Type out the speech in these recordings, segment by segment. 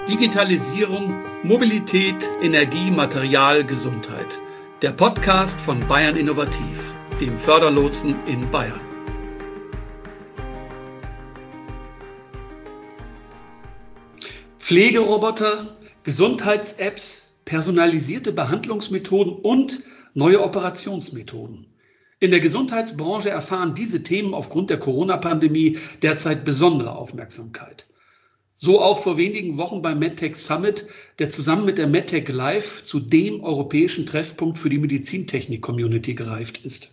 Digitalisierung, Mobilität, Energie, Material, Gesundheit. Der Podcast von Bayern Innovativ, dem Förderlotsen in Bayern. Pflegeroboter, Gesundheits-Apps, personalisierte Behandlungsmethoden und neue Operationsmethoden. In der Gesundheitsbranche erfahren diese Themen aufgrund der Corona-Pandemie derzeit besondere Aufmerksamkeit. So auch vor wenigen Wochen beim MedTech Summit, der zusammen mit der MedTech Live zu dem europäischen Treffpunkt für die Medizintechnik-Community gereift ist.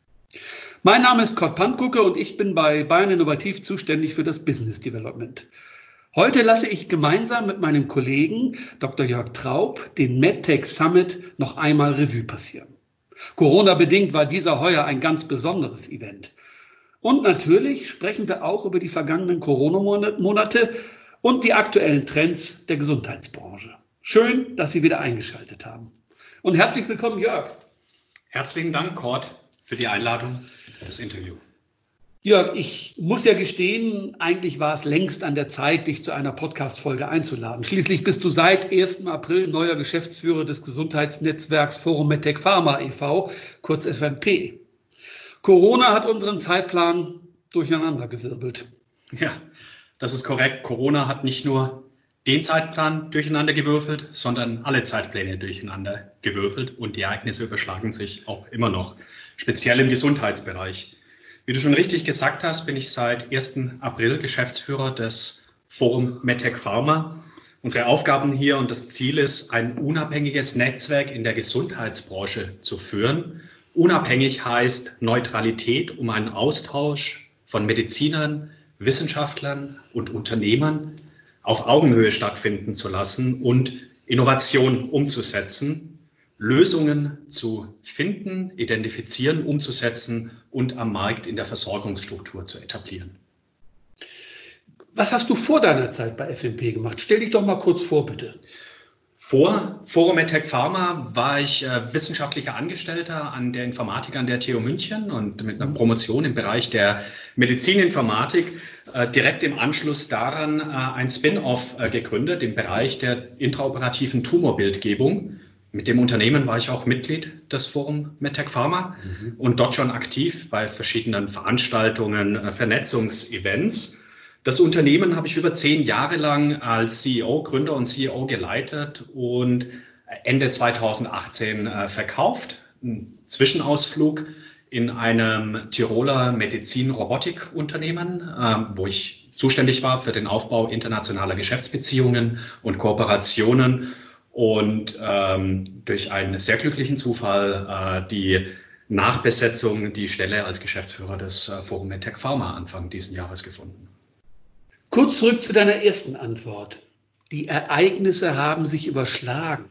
Mein Name ist Kurt Pankucke und ich bin bei Bayern Innovativ zuständig für das Business Development. Heute lasse ich gemeinsam mit meinem Kollegen Dr. Jörg Traub den MedTech Summit noch einmal Revue passieren. Corona-bedingt war dieser heuer ein ganz besonderes Event. Und natürlich sprechen wir auch über die vergangenen Corona-Monate und die aktuellen Trends der Gesundheitsbranche. Schön, dass Sie wieder eingeschaltet haben. Und herzlich willkommen, Jörg. Herzlichen Dank, Kurt, für die Einladung, das Interview. Jörg, ich muss ja gestehen, eigentlich war es längst an der Zeit, dich zu einer Podcast-Folge einzuladen. Schließlich bist du seit 1. April neuer Geschäftsführer des Gesundheitsnetzwerks Forum MedTech Pharma e.V., kurz FMP. Corona hat unseren Zeitplan durcheinandergewirbelt. Ja, das ist korrekt. Corona hat nicht nur den Zeitplan durcheinander gewürfelt, sondern alle Zeitpläne durcheinander gewürfelt und die Ereignisse überschlagen sich auch immer noch, speziell im Gesundheitsbereich. Wie du schon richtig gesagt hast, bin ich seit 1. April Geschäftsführer des Forum MedTech Pharma. Unsere Aufgaben hier und das Ziel ist, ein unabhängiges Netzwerk in der Gesundheitsbranche zu führen. Unabhängig heißt Neutralität, um einen Austausch von Medizinern, Wissenschaftlern und Unternehmern auf Augenhöhe stattfinden zu lassen und Innovationen umzusetzen, Lösungen zu finden, identifizieren, umzusetzen und am Markt in der Versorgungsstruktur zu etablieren. Was hast du vor deiner Zeit bei FMP gemacht? Stell dich doch mal kurz vor, bitte. Vor Forum MedTech Pharma war ich wissenschaftlicher Angestellter an der Informatik an der TU München und mit einer Promotion im Bereich der Medizininformatik direkt im Anschluss daran ein Spin-off gegründet im Bereich der intraoperativen Tumorbildgebung. Mit dem Unternehmen war ich auch Mitglied des Forum MedTech Pharma und dort schon aktiv bei verschiedenen Veranstaltungen, Vernetzungsevents. Das Unternehmen habe ich über 10 Jahre lang als Gründer und CEO geleitet und Ende 2018 verkauft. Ein Zwischenausflug in einem Tiroler Medizin-Robotik-Unternehmen, wo ich zuständig war für den Aufbau internationaler Geschäftsbeziehungen und Kooperationen und durch einen sehr glücklichen Zufall die Nachbesetzung, die Stelle als Geschäftsführer des Forum MedTech Pharma Anfang dieses Jahres gefunden. Kurz zurück zu deiner ersten Antwort. Die Ereignisse haben sich überschlagen.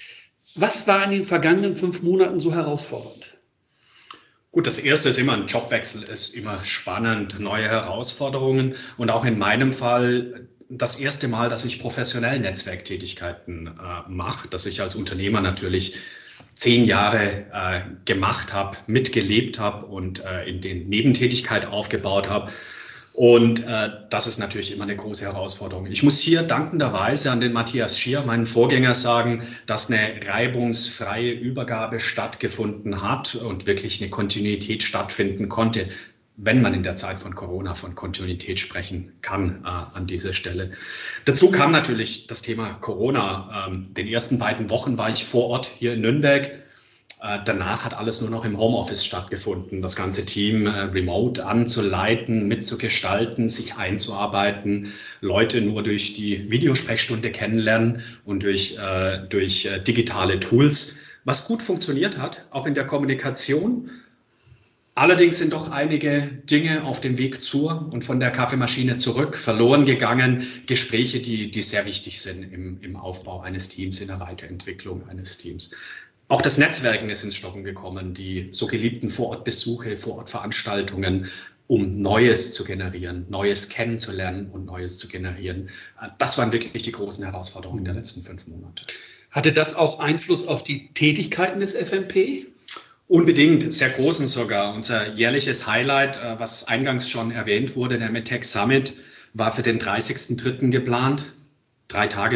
Was war in den vergangenen 5 Monaten so herausfordernd? Gut, das erste ist immer ein Jobwechsel, ist immer spannend, neue Herausforderungen und auch in meinem Fall das erste Mal, dass ich professionell Netzwerktätigkeiten mache, dass ich als Unternehmer natürlich 10 Jahre gemacht habe, mitgelebt habe und in den Nebentätigkeit aufgebaut habe. Und das ist natürlich immer eine große Herausforderung. Ich muss hier dankenderweise an den Matthias Schier, meinen Vorgänger, sagen, dass eine reibungsfreie Übergabe stattgefunden hat und wirklich eine Kontinuität stattfinden konnte, wenn man in der Zeit von Corona von Kontinuität sprechen kann an dieser Stelle. Dazu kam natürlich das Thema Corona. Den ersten beiden Wochen war ich vor Ort hier in Nürnberg. Danach hat alles nur noch im Homeoffice stattgefunden. Das ganze Team remote anzuleiten, mitzugestalten, sich einzuarbeiten, Leute nur durch die Videosprechstunde kennenlernen und durch digitale Tools, was gut funktioniert hat, auch in der Kommunikation. Allerdings sind doch einige Dinge auf dem Weg zur und von der Kaffeemaschine zurück verloren gegangen. Gespräche, die sehr wichtig sind im Aufbau eines Teams, in der Weiterentwicklung eines Teams. Auch das Netzwerken ist ins Stocken gekommen, die so geliebten Vorortbesuche, Vorortveranstaltungen, um Neues zu generieren, Neues kennenzulernen und Neues zu generieren. Das waren wirklich die großen Herausforderungen der letzten 5 Monate. Hatte das auch Einfluss auf die Tätigkeiten des FMP? Unbedingt, sehr großen sogar. Unser jährliches Highlight, was eingangs schon erwähnt wurde, der MedTech Summit, war für den 30.03. geplant. 3 Tage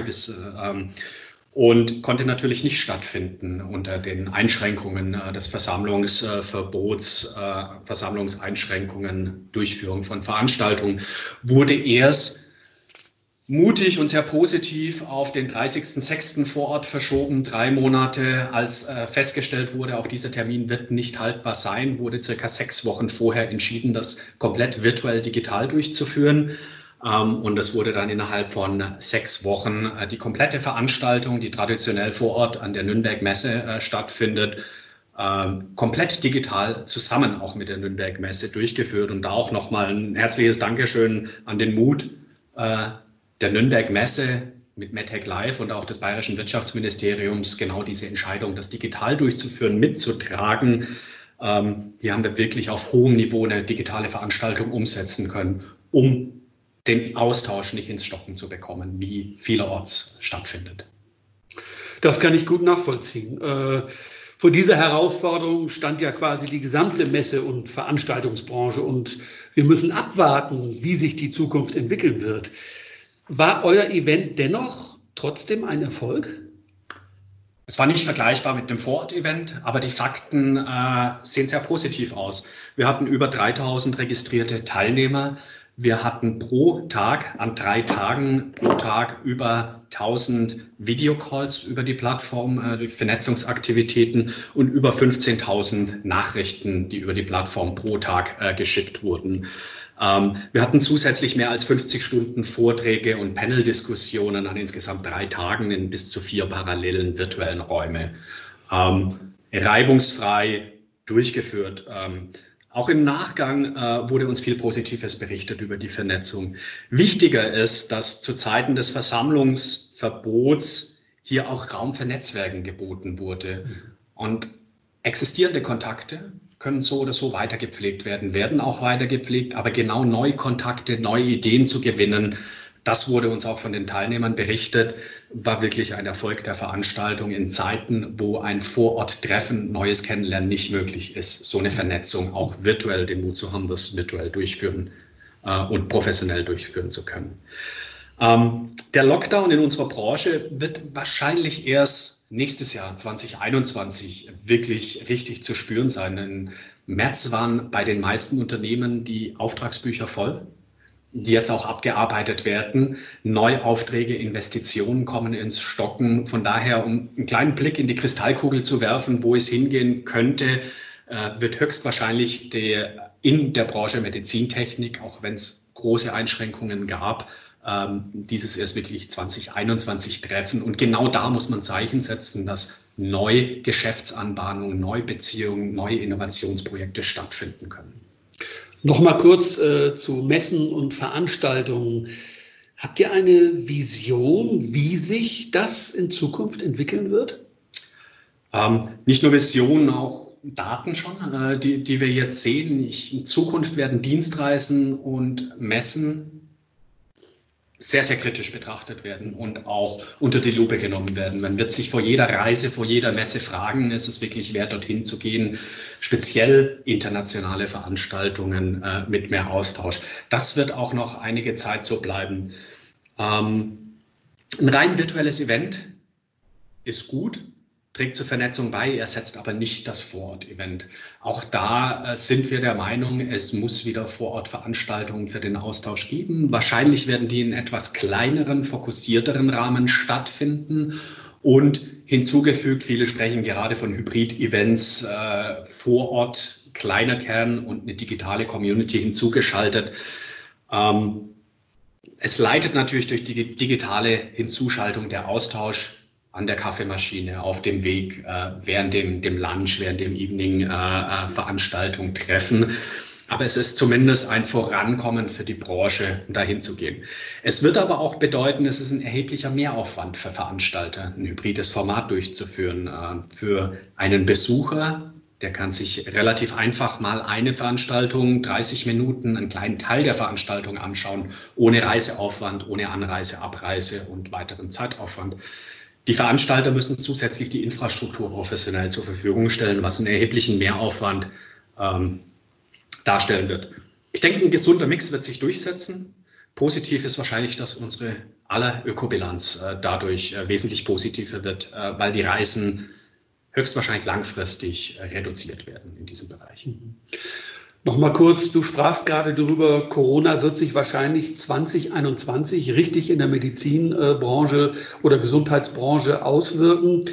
und konnte natürlich nicht stattfinden unter den Einschränkungen des Versammlungsverbots, Versammlungseinschränkungen, Durchführung von Veranstaltungen, wurde erst mutig und sehr positiv auf den 30.06. vor Ort verschoben, 3 Monate, als festgestellt wurde, auch dieser Termin wird nicht haltbar sein, wurde circa 6 Wochen vorher entschieden, das komplett virtuell digital durchzuführen. Und es wurde dann innerhalb von 6 Wochen die komplette Veranstaltung, die traditionell vor Ort an der Nürnberg Messe stattfindet, komplett digital zusammen auch mit der Nürnberg Messe durchgeführt. Und da auch nochmal ein herzliches Dankeschön an den Mut der Nürnberg Messe mit MedTech Live und auch des Bayerischen Wirtschaftsministeriums, genau diese Entscheidung, das digital durchzuführen, mitzutragen. Hier haben wir wirklich auf hohem Niveau eine digitale Veranstaltung umsetzen können, um den Austausch nicht ins Stocken zu bekommen, wie vielerorts stattfindet. Das kann ich gut nachvollziehen. Vor dieser Herausforderung stand ja quasi die gesamte Messe- und Veranstaltungsbranche und wir müssen abwarten, wie sich die Zukunft entwickeln wird. War euer Event dennoch trotzdem ein Erfolg? Es war nicht vergleichbar mit dem Vorort-Event, aber die Fakten sehen sehr positiv aus. Wir hatten über 3.000 registrierte Teilnehmer. Wir hatten pro Tag, an 3 Tagen pro Tag über 1.000 Videocalls über die Plattform, die Vernetzungsaktivitäten und über 15.000 Nachrichten, die über die Plattform pro Tag geschickt wurden. Wir hatten zusätzlich mehr als 50 Stunden Vorträge und Panel-Diskussionen an insgesamt 3 Tagen in bis zu 4 parallelen virtuellen Räume. Reibungsfrei durchgeführt. Auch im Nachgang wurde uns viel Positives berichtet über die Vernetzung. Wichtiger ist, dass zu Zeiten des Versammlungsverbots hier auch Raum für Netzwerken geboten wurde. Und existierende Kontakte können so oder so weitergepflegt werden, werden auch weitergepflegt, aber genau neue Kontakte, neue Ideen zu gewinnen, das wurde uns auch von den Teilnehmern berichtet, war wirklich ein Erfolg der Veranstaltung in Zeiten, wo ein Vorort-Treffen, neues Kennenlernen nicht möglich ist, so eine Vernetzung auch virtuell, den Mut zu haben, das virtuell durchführen und professionell durchführen zu können. Der Lockdown in unserer Branche wird wahrscheinlich erst nächstes Jahr 2021 wirklich richtig zu spüren sein. Im März waren bei den meisten Unternehmen die Auftragsbücher voll, die jetzt auch abgearbeitet werden. Neuaufträge, Investitionen kommen ins Stocken. Von daher, um einen kleinen Blick in die Kristallkugel zu werfen, wo es hingehen könnte, wird höchstwahrscheinlich in der Branche Medizintechnik, auch wenn es große Einschränkungen gab, dieses erst wirklich 2021 treffen. Und genau da muss man Zeichen setzen, dass neue Geschäftsanbahnungen, neue Beziehungen, neue Innovationsprojekte stattfinden können. Nochmal kurz zu Messen und Veranstaltungen. Habt ihr eine Vision, wie sich das in Zukunft entwickeln wird? Nicht nur Visionen, auch Daten schon, die wir jetzt sehen. In Zukunft werden Dienstreisen und Messen sehr, sehr kritisch betrachtet werden und auch unter die Lupe genommen werden. Man wird sich vor jeder Reise, vor jeder Messe fragen, ist es wirklich wert, dorthin zu gehen? Speziell internationale Veranstaltungen mit mehr Austausch. Das wird auch noch einige Zeit so bleiben. Ein rein virtuelles Event ist gut, trägt zur Vernetzung bei, ersetzt aber nicht das Vorort-Event. Auch da sind wir der Meinung, es muss wieder Vorortveranstaltungen für den Austausch geben. Wahrscheinlich werden die in etwas kleineren, fokussierteren Rahmen stattfinden. Und hinzugefügt, viele sprechen gerade von Hybrid-Events, vor Ort, kleiner Kern und eine digitale Community hinzugeschaltet. Es leitet natürlich durch die digitale Hinzuschaltung der Austausch an der Kaffeemaschine, auf dem Weg, während dem Lunch, während dem Evening-Veranstaltung treffen. Aber es ist zumindest ein Vorankommen für die Branche, dahin zu gehen. Es wird aber auch bedeuten, es ist ein erheblicher Mehraufwand für Veranstalter, ein hybrides Format durchzuführen. Für einen Besucher, der kann sich relativ einfach mal eine Veranstaltung, 30 Minuten, einen kleinen Teil der Veranstaltung anschauen, ohne Reiseaufwand, ohne Anreise, Abreise und weiteren Zeitaufwand. Die Veranstalter müssen zusätzlich die Infrastruktur professionell zur Verfügung stellen, was einen erheblichen Mehraufwand darstellen wird. Ich denke, ein gesunder Mix wird sich durchsetzen. Positiv ist wahrscheinlich, dass unsere aller Ökobilanz dadurch wesentlich positiver wird, weil die Reisen höchstwahrscheinlich langfristig reduziert werden in diesem Bereich. Nochmal kurz, du sprachst gerade darüber, Corona wird sich wahrscheinlich 2021 richtig in der Medizinbranche oder Gesundheitsbranche auswirken.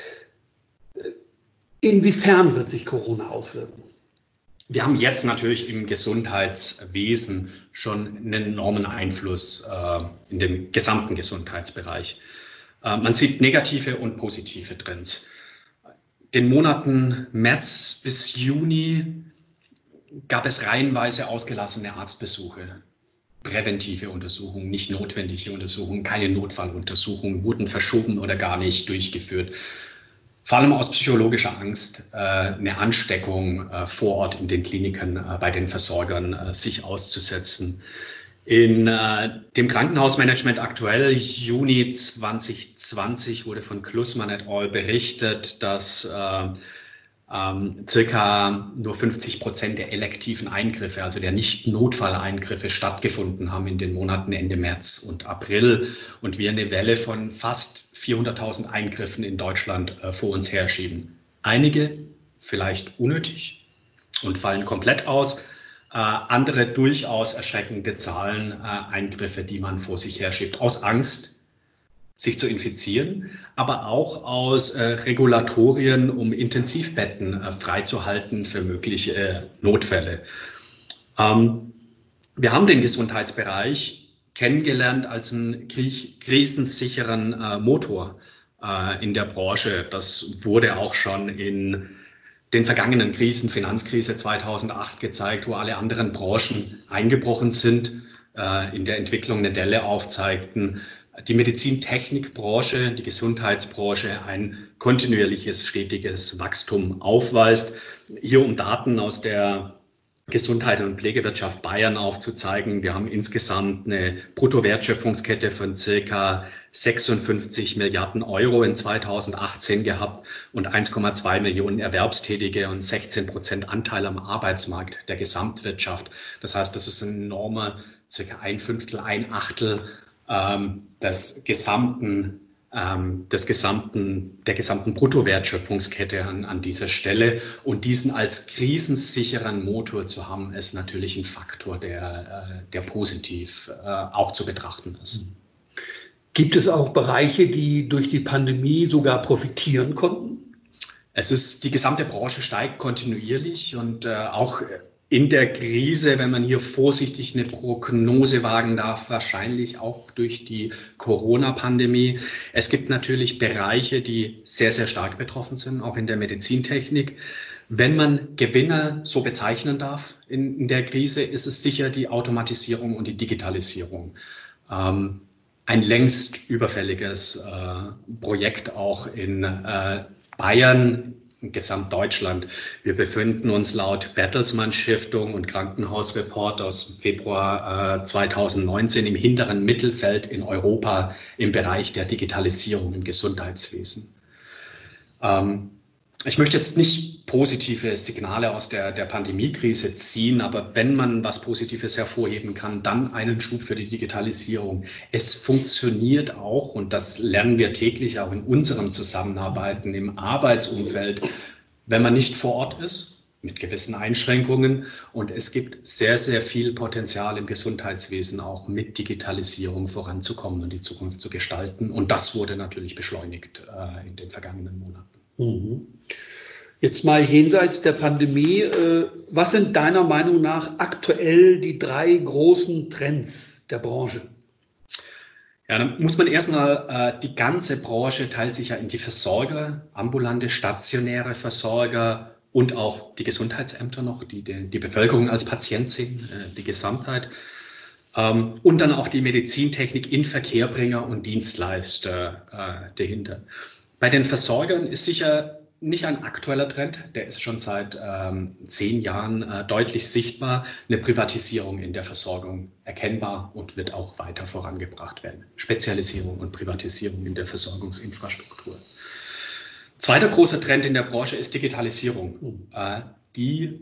Inwiefern wird sich Corona auswirken? Wir haben jetzt natürlich im Gesundheitswesen schon einen enormen Einfluss in dem gesamten Gesundheitsbereich. Man sieht negative und positive Trends. Den Monaten März bis Juni gab es reihenweise ausgelassene Arztbesuche, präventive Untersuchungen, nicht notwendige Untersuchungen, keine Notfalluntersuchungen, wurden verschoben oder gar nicht durchgeführt. Vor allem aus psychologischer Angst, eine Ansteckung vor Ort in den Kliniken bei den Versorgern sich auszusetzen. In dem Krankenhausmanagement aktuell, Juni 2020, wurde von Klussmann et al. Berichtet, dass circa nur 50% der elektiven Eingriffe, also der Nicht-Notfall-Eingriffe stattgefunden haben in den Monaten Ende März und April und wir eine Welle von fast 400.000 Eingriffen in Deutschland vor uns herschieben. Einige vielleicht unnötig und fallen komplett aus, andere durchaus erschreckende Zahlen, Eingriffe, die man vor sich herschiebt, aus Angst, sich zu infizieren, aber auch aus Regulatorien, um Intensivbetten freizuhalten für mögliche Notfälle. Wir haben den Gesundheitsbereich kennengelernt als einen krisensicheren Motor in der Branche. Das wurde auch schon in den vergangenen Krisen, Finanzkrise 2008 gezeigt, wo alle anderen Branchen eingebrochen sind, in der Entwicklung eine Delle aufzeigten. Die Medizintechnikbranche, die Gesundheitsbranche ein kontinuierliches, stetiges Wachstum aufweist. Hier um Daten aus der Gesundheit und Pflegewirtschaft Bayern aufzuzeigen. Wir haben insgesamt eine Bruttowertschöpfungskette von circa 56 Milliarden Euro in 2018 gehabt und 1,2 Millionen Erwerbstätige und 16% Anteil am Arbeitsmarkt der Gesamtwirtschaft. Das heißt, das ist ein enormer, circa ein Fünftel, ein Achtel der gesamten Bruttowertschöpfungskette an dieser Stelle. Und diesen als krisensicheren Motor zu haben, ist natürlich ein Faktor, der positiv auch zu betrachten ist. Gibt es auch Bereiche, die durch die Pandemie sogar profitieren konnten? Die gesamte Branche steigt kontinuierlich und auch in der Krise, wenn man hier vorsichtig eine Prognose wagen darf, wahrscheinlich auch durch die Corona-Pandemie. Es gibt natürlich Bereiche, die sehr, sehr stark betroffen sind, auch in der Medizintechnik. Wenn man Gewinner so bezeichnen darf in der Krise, ist es sicher die Automatisierung und die Digitalisierung. Ein längst überfälliges Projekt auch in Bayern, in Gesamtdeutschland. Wir befinden uns laut Bertelsmann Stiftung und Krankenhausreport aus Februar 2019 im hinteren Mittelfeld in Europa im Bereich der Digitalisierung im Gesundheitswesen. Ich möchte jetzt nicht positive Signale aus der Pandemiekrise ziehen, aber wenn man was Positives hervorheben kann, dann einen Schub für die Digitalisierung. Es funktioniert auch, und das lernen wir täglich auch in unserem Zusammenarbeiten im Arbeitsumfeld, wenn man nicht vor Ort ist, mit gewissen Einschränkungen. Und es gibt sehr, sehr viel Potenzial im Gesundheitswesen, auch mit Digitalisierung voranzukommen und die Zukunft zu gestalten. Und das wurde natürlich beschleunigt in den vergangenen Monaten. Mhm. Jetzt mal jenseits der Pandemie, was sind deiner Meinung nach aktuell die 3 großen Trends der Branche? Ja, dann muss man erstmal, die ganze Branche teilt sich ja in die Versorger, ambulante, stationäre Versorger und auch die Gesundheitsämter noch, die Bevölkerung als Patient sehen, die Gesamtheit. Und dann auch die Medizintechnik, Inverkehrbringer und Dienstleister dahinter. Bei den Versorgern ist sicher nicht ein aktueller Trend, der ist schon seit 10 Jahren deutlich sichtbar, eine Privatisierung in der Versorgung erkennbar und wird auch weiter vorangebracht werden. Spezialisierung und Privatisierung in der Versorgungsinfrastruktur. Zweiter großer Trend in der Branche ist Digitalisierung. Die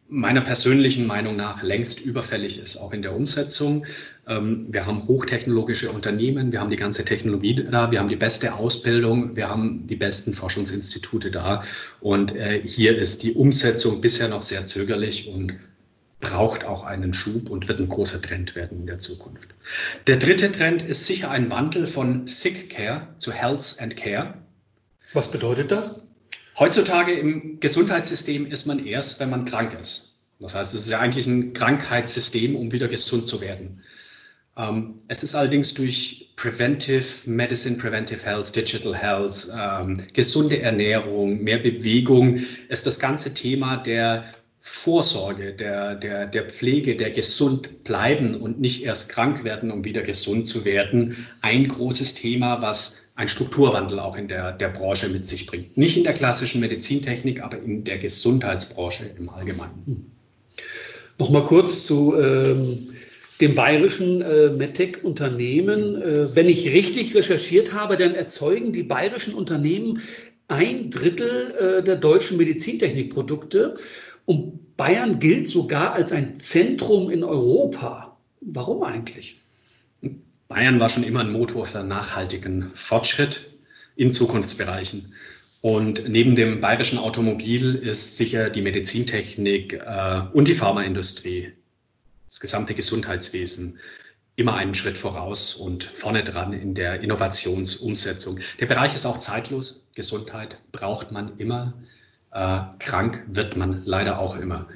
meiner persönlichen Meinung nach längst überfällig ist, auch in der Umsetzung. Wir haben hochtechnologische Unternehmen, wir haben die ganze Technologie da, wir haben die beste Ausbildung, wir haben die besten Forschungsinstitute da. Und hier ist die Umsetzung bisher noch sehr zögerlich und braucht auch einen Schub und wird ein großer Trend werden in der Zukunft. Der dritte Trend ist sicher ein Wandel von Sick Care zu Health and Care. Was bedeutet das? Heutzutage im Gesundheitssystem ist man erst, wenn man krank ist. Das heißt, es ist ja eigentlich ein Krankheitssystem, um wieder gesund zu werden. Es ist allerdings durch Preventive Medicine, Preventive Health, Digital Health, gesunde Ernährung, mehr Bewegung, ist das ganze Thema der Vorsorge, der Pflege, der gesund bleiben und nicht erst krank werden, um wieder gesund zu werden, ein großes Thema, was ein Strukturwandel auch in der Branche mit sich bringt. Nicht in der klassischen Medizintechnik, aber in der Gesundheitsbranche im Allgemeinen. Nochmal kurz zu dem bayerischen MedTech-Unternehmen. Wenn ich richtig recherchiert habe, dann erzeugen die bayerischen Unternehmen 1/3 der deutschen Medizintechnikprodukte. Und Bayern gilt sogar als ein Zentrum in Europa. Warum eigentlich? Bayern war schon immer ein Motor für nachhaltigen Fortschritt in Zukunftsbereichen. Und neben dem bayerischen Automobil ist sicher die Medizintechnik und die Pharmaindustrie, das gesamte Gesundheitswesen, immer einen Schritt voraus und vorne dran in der Innovationsumsetzung. Der Bereich ist auch zeitlos. Gesundheit braucht man immer. Krank wird man leider auch immer.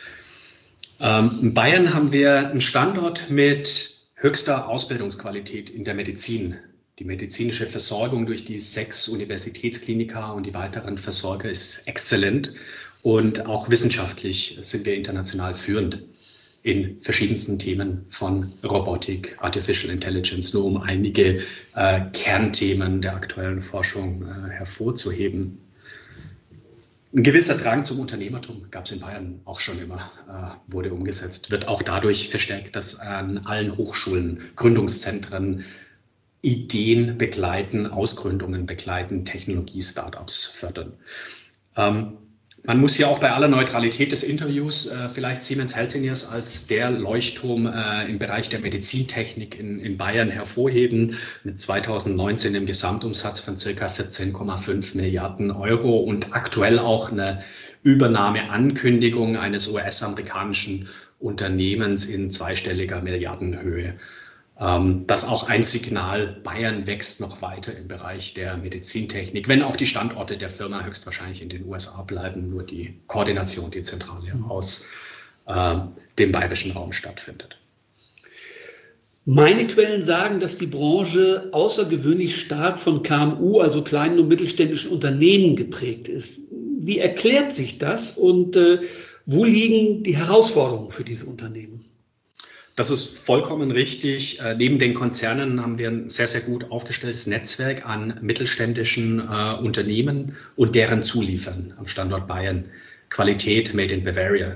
In Bayern haben wir einen Standort mit höchster Ausbildungsqualität in der Medizin. Die medizinische Versorgung durch die 6 Universitätskliniker und die weiteren Versorger ist exzellent. Und auch wissenschaftlich sind wir international führend in verschiedensten Themen von Robotik, Artificial Intelligence, nur um einige Kernthemen der aktuellen Forschung hervorzuheben. Ein gewisser Drang zum Unternehmertum gab es in Bayern auch schon immer, wurde umgesetzt, wird auch dadurch verstärkt, dass an allen Hochschulen, Gründungszentren Ideen begleiten, Ausgründungen begleiten, Technologie-Startups fördern. Man muss hier auch bei aller Neutralität des Interviews vielleicht Siemens Healthineers als der Leuchtturm im Bereich der Medizintechnik in Bayern hervorheben, mit 2019 im Gesamtumsatz von ca. 14,5 Milliarden Euro und aktuell auch eine Übernahmeankündigung eines US-amerikanischen Unternehmens in zweistelliger Milliardenhöhe. Das ist auch ein Signal, Bayern wächst noch weiter im Bereich der Medizintechnik, wenn auch die Standorte der Firma höchstwahrscheinlich in den USA bleiben, nur die Koordination, die Zentrale aus dem bayerischen Raum stattfindet. Meine Quellen sagen, dass die Branche außergewöhnlich stark von KMU, also kleinen und mittelständischen Unternehmen, geprägt ist. Wie erklärt sich das und wo liegen die Herausforderungen für diese Unternehmen? Das ist vollkommen richtig. Neben den Konzernen haben wir ein sehr, sehr gut aufgestelltes Netzwerk an mittelständischen Unternehmen und deren Zuliefern am Standort Bayern. Qualität made in Bavaria.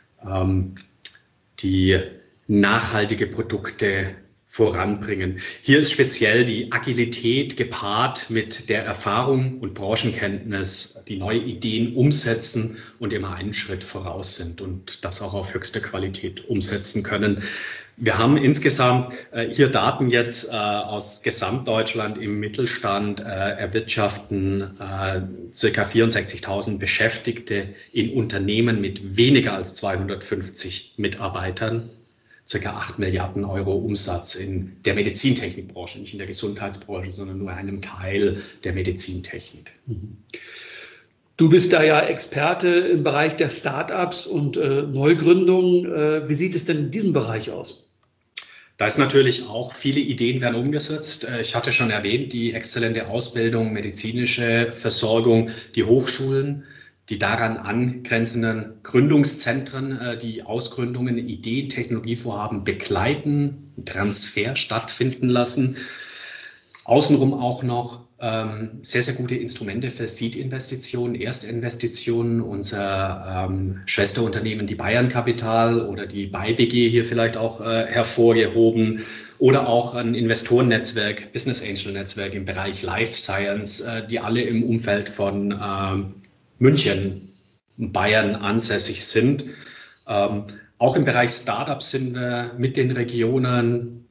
Die nachhaltige Produkte voranbringen. Hier ist speziell die Agilität gepaart mit der Erfahrung und Branchenkenntnis, die neue Ideen umsetzen und immer einen Schritt voraus sind und das auch auf höchste Qualität umsetzen können. Wir haben insgesamt hier Daten jetzt aus Gesamtdeutschland im Mittelstand erwirtschaften ca. 64.000 Beschäftigte in Unternehmen mit weniger als 250 Mitarbeitern. Ca. 8 Milliarden Euro Umsatz in der Medizintechnikbranche, nicht in der Gesundheitsbranche, sondern nur einem Teil der Medizintechnik. Du bist da ja Experte im Bereich der Startups und Neugründungen. Wie sieht es denn in diesem Bereich aus? Da ist natürlich auch, viele Ideen werden umgesetzt. Ich hatte schon erwähnt, die exzellente Ausbildung, medizinische Versorgung, die Hochschulen, die daran angrenzenden Gründungszentren, die Ausgründungen, Ideen, Technologievorhaben begleiten, Transfer stattfinden lassen. Außenrum auch noch sehr, sehr gute Instrumente für Seed-Investitionen, Erstinvestitionen. Unser Schwesterunternehmen, die Bayern Capital oder die BayBG hier vielleicht auch hervorgehoben. Oder auch ein Investorennetzwerk, Business Angel Netzwerk im Bereich Life Science, die alle im Umfeld von München, Bayern ansässig sind. Auch im Bereich Startups sind wir mit den Regionen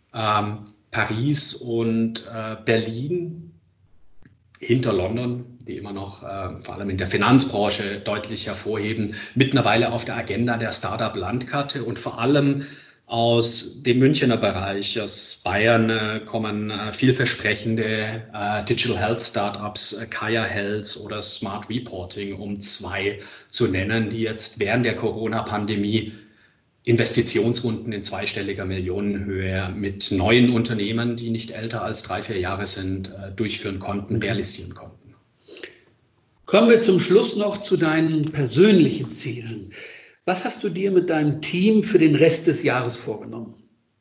Paris und Berlin hinter London, die immer noch vor allem in der Finanzbranche deutlich hervorheben, mittlerweile auf der Agenda der Startup-Landkarte und vor allem aus dem Münchner Bereich, aus Bayern kommen vielversprechende Digital Health Startups, Kaya Health oder Smart Reporting, um 2 zu nennen, die jetzt während der Corona-Pandemie Investitionsrunden in zweistelliger Millionenhöhe mit neuen Unternehmen, die nicht älter als 3-4 Jahre sind, durchführen konnten, realisieren konnten. Kommen wir zum Schluss noch zu deinen persönlichen Zielen. Was hast du dir mit deinem Team für den Rest des Jahres vorgenommen?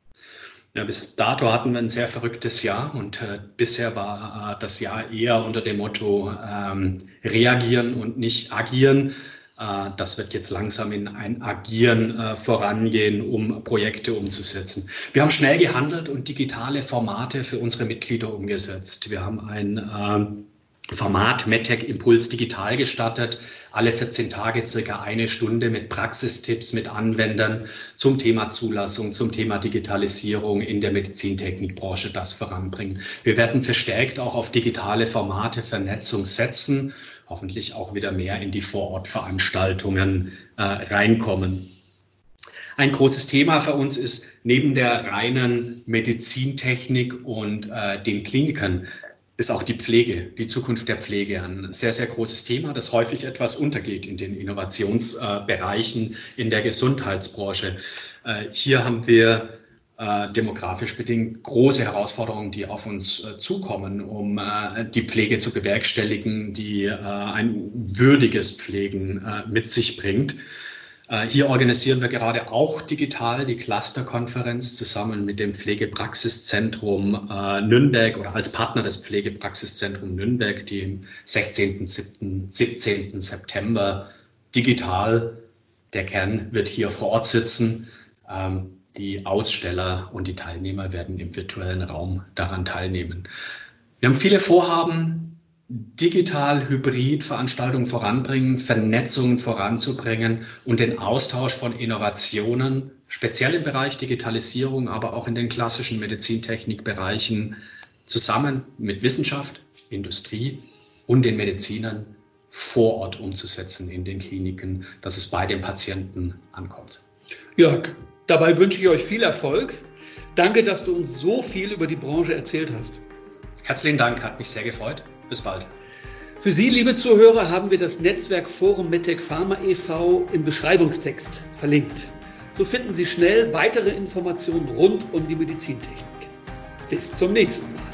Ja, bis dato hatten wir ein sehr verrücktes Jahr und bisher war das Jahr eher unter dem Motto reagieren und nicht agieren. Das wird jetzt langsam in ein Agieren vorangehen, um Projekte umzusetzen. Wir haben schnell gehandelt und digitale Formate für unsere Mitglieder umgesetzt. Wir haben ein Format MedTech Impuls digital gestartet, alle 14 Tage circa 1 Stunde mit Praxistipps, mit Anwendern zum Thema Zulassung, zum Thema Digitalisierung in der Medizintechnikbranche das voranbringen. Wir werden verstärkt auch auf digitale Formate, Vernetzung setzen, hoffentlich auch wieder mehr in die Vorortveranstaltungen reinkommen. Ein großes Thema für uns ist neben der reinen Medizintechnik und den Kliniken ist auch die Pflege, die Zukunft der Pflege ein sehr, sehr großes Thema, das häufig etwas untergeht in den Innovationsbereichen in der Gesundheitsbranche. Hier haben wir demografisch bedingt große Herausforderungen, die auf uns zukommen, um die Pflege zu bewerkstelligen, die ein würdiges Pflegen mit sich bringt. Hier organisieren wir gerade auch digital die Clusterkonferenz zusammen mit dem Pflegepraxiszentrum Nürnberg oder als Partner des Pflegepraxiszentrum Nürnberg, die am 16. 17. September digital, der Kern wird hier vor Ort sitzen. Die Aussteller und die Teilnehmer werden im virtuellen Raum daran teilnehmen. Wir haben viele Vorhaben, digital, hybrid Veranstaltungen voranbringen, Vernetzungen voranzubringen und den Austausch von Innovationen, speziell im Bereich Digitalisierung, aber auch in den klassischen Medizintechnikbereichen, zusammen mit Wissenschaft, Industrie und den Medizinern vor Ort umzusetzen in den Kliniken, dass es bei den Patienten ankommt. Jörg, dabei wünsche ich euch viel Erfolg. Danke, dass du uns so viel über die Branche erzählt hast. Herzlichen Dank, hat mich sehr gefreut. Bis bald. Für Sie, liebe Zuhörer, haben wir das Netzwerk Forum MedTech Pharma e.V. im Beschreibungstext verlinkt. So finden Sie schnell weitere Informationen rund um die Medizintechnik. Bis zum nächsten Mal.